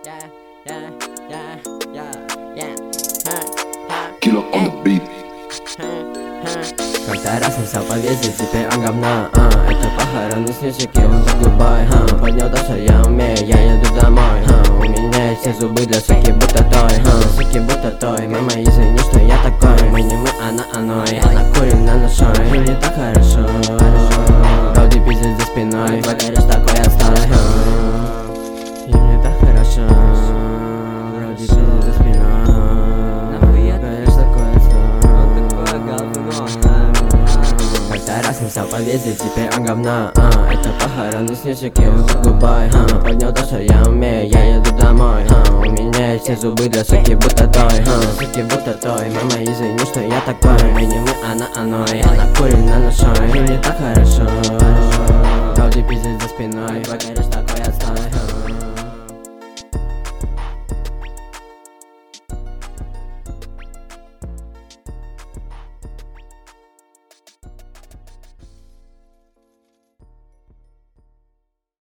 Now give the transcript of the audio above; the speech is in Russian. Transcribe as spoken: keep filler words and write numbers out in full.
yeah, yeah, yeah, yeah, yeah, huh, huh, Killer on the beat. Как-то раз написал повесить, теперь он говна, а это похороны снежики, он так губай, ха. Поднял то, что я умею, я еду домой, ха. У меня есть все зубы для суки, будто той, ха. Суки, будто той, мама, извини, что я такой. Мы не мы, она, оно, я накурена на шой. И мне так хорошо, Гауди пиздит за спиной, покоришь такой отстой, ха. И мне так хорошо, Гауди пиздит за спиной, покоришь такой отстой. Как-то раз написал повесить, теперь он говна, а это похороны снежики, он так губай, ха. Поднял то, что я умею, я еду домой, ха. У меня есть все зубы для суки, будто той, ха. Суки, будто той, мама, извини, что я такой. Мы не мы, она, оно, я накурена на шой. И мне так хорошо, Гауди пиздит за спиной, покоришь такой